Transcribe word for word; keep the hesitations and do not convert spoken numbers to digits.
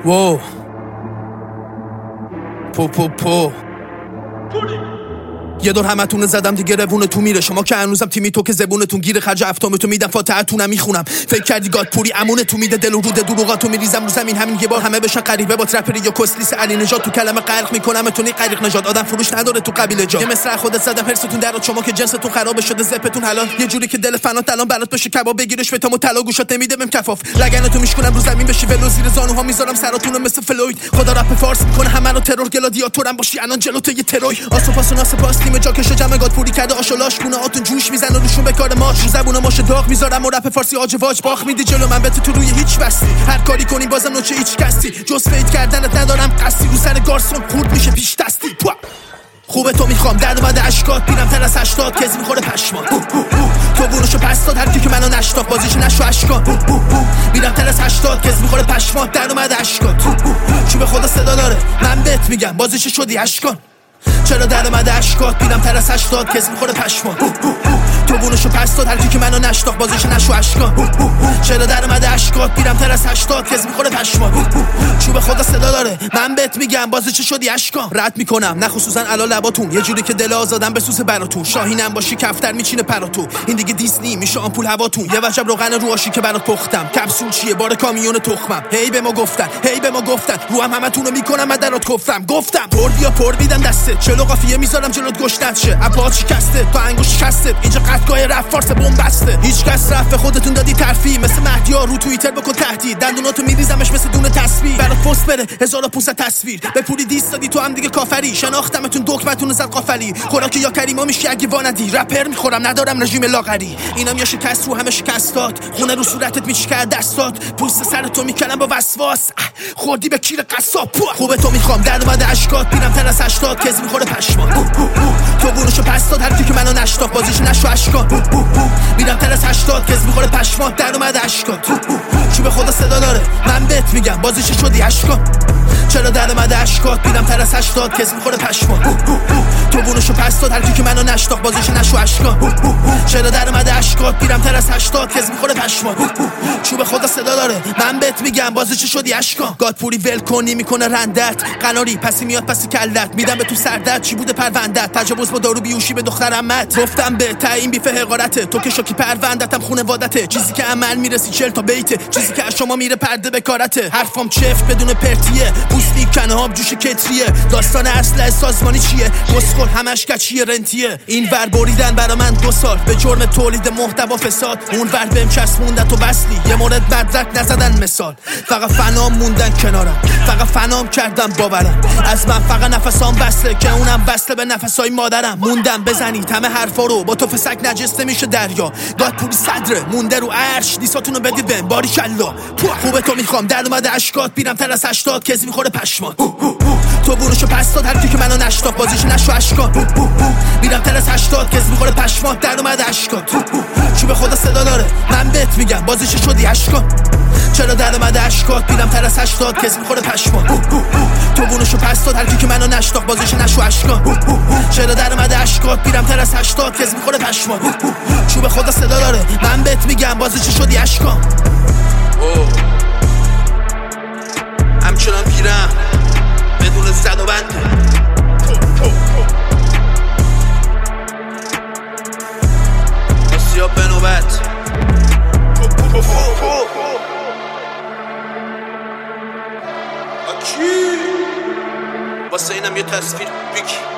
Whoa. پو پو پو یه دور همتون زدم دیگه روونه تو میره. شما که هنوزم تیمی تو که زبونتون گیره. خرج افتامتو میدم فاتحتونم میخونم. فکر کردی گاد پوری امونه تو میده. دل و رود دروغاتو میریزم رو زمین همین یه بار همه بشن غریبه. با ترپری یا کسلیس علی نژاد تو کلمه غرق میکنم تونی غریق نژاد. آدم فروش نداره تو قبیله جا. یه مصرع خودت زدم هرستون درات. شما که جنستون خراب شده زپتون حلال. یه جوری که دل فنات الان برات بشه کباب بگیرش بتامو طلا گوشات نمیده بهم کفاف. لگنتو میشکنم رو زمین بشی ولو زیر زانوها میذارم سراتونو مثل فلوید. خدا رپ فارس میکنه همه رو ترور گلادیاتورم باشی الان جلوت یه تروی. آسوپاس و ناسپاس تیم جاکش جمع پوری کرده آشولاش گونه آتون جوش میزنه روشون به کار ماش. رو زبون ماش داغ میذارم و رپ فارسی آج واج باخ میدی جلو من بت تو روی هیچ بستی. هر کاری کنی بازم نوچه هیچ کسی جز فید کردنت ندارم قصی. رو سر گارسون خورد میشه پیش دستی. خوبه تو میخوام در اومده اشکات بیرم تر از هشتاد کسی میخوره پشمان. تو بونوشو پس داد هر کی که منو نشناخت بازیش نشو اشکان. میرم تر از هشتاد کسی میخوره پشمان در اومده اشکات. چوب خدا صدا داره من بهت میگم بازیش شدی اشکان. چرا در اومده اشکات بیرم تر از هشتاد کسی میخوره پشمان. تو بونوشو پس داد هر کی که منو نشناخت بازیش نشو اشکان. چرا در اومده اشکات بیرم تر از هشتاد کسی میخوره پشمان. چوب خدا صدا داره من بهت میگم بازیش شدی اشکان. رد میکنم نه خصوصا علا لباتون یه جوری که دل آزادم بسوسه براتون. شاهینم باشی کفتر میچینه پراتو. این دیگه دیسنی میشه آمپول هواتون. یه وجب روغن رو آشی که برات پختم. کپسول چیه بار کامیون تخمم. هی به ما گفتن هی به ما گفتن رو هم همتونو میکنم من درات گفتم گفتم پر بیا پر میدم دسته. چلو قافیه میذارم جلوت گشتت شه. اپاچ شکسته تا انگوش شکسته. اینجا قطعای رپ فارس بمبسته. هیچ کس رفت خودتون دادی ترفیع مثل مهدیا رو توییتر بکن تهدید. دندوناتو میریزمش مثل دونه تسبیح. برات پست بره هزار و پانصد تصویر. به پولی دیست دادی تو هم دیگه کافری. شناختمتون دکمتون زد قافلی. خوراکی یا کریما میشی اگه واندی. رپر میخورم ندارم رژیم لاغری. اینم یا شکست رو همه شکستات. خونه رو صورتت میچکه دستات. پوست سرتو میکنم با وسواس. خوردی به کیر قصاب. خوبه تو میخوام در اومده اشکات بیرم تر از هشتاد کسی میخوره پشمان. تو بونوشو پس داد هر کی که منو نشناخت بازیش نشو اشکان. میرم تر از هشتاد کسی میخوره پشمان در اومده اشکات. چوب خدا صدا داره من بهت میگم بازیش شدی اشکان. چرا در اومده اشکات بیرم تر از هشتاد کسی میخوره پشمان. تو بونوشو پس داد هر کی که منو نشناخت بازیش نشو اشکان. چرا در اومده اشکات بیرم تر از هشتاد کسی میخوره پشمان. چوب خدا صدا داره من بهت میگم بازیش شدی اشکان. گاد پوری ول کنی میکنه رندت. قناری پسی میاد پسی کلت. میدم به تو سردت چی بوده پروندت. تجاوز با دارو بیوشی به دخترم مت. گفتم به تعیین بیف حقارته. تو که شوکی پروندتم خونه وادته. چیزی که عمل میرسی چل تا بیته. چیزی که از شما میره پرده به کارته. حرفام چفت بدون پرتیه. پوستی کنه آب جوش کتریه. داستان اصل سازمانی چیه گسخل همش کچیه رنتیه. این ور بریدن برا من دو سال به جرم تولید محتوا فساد. اون ور بهم چسبوندن تو بسلی یه مورد مدرک نزدن مثال. فقط فنام موندن کنارم. فقط فنام کردم باورم. از من فقط نفسام بسته که اونم بسته به نفسای مادرم. موندم بزنید همه حرفا رو با تو فسک نجسته میشه دریا. گاد پوری صدره مونده رو عرش دیساتونو بدید بهم باریکلا. خوبه تو میخوام در اومده اشکات بیرم تر از هشتاد کسی میخوره پشمان. تو بونوشو پس داد هر کی که منو نشناخت بازیش نشو اشکان. میرم تر از هشتاد کسی میخوره پشمان در اومده اشکات. چوب خدا صدا داره من بهت میگم بازیش شدی اشکان. چرا در اومده اشکات بیرم تر از هشتاد کسی میخوره پشمان. تو بونوشو پس داد هر کی که منو نشناخت بازیش نشو اشکان. چرا در اومده اشکات بیرم تر از هشتاد کسی میخوره پشمان. چوب خدا صدا داره من بهت میگم بازیش شدی اشکان. همچنان پیرم بدون زد و بند. آسیاب به نوبت. واسه اینم یه تصویر بگی.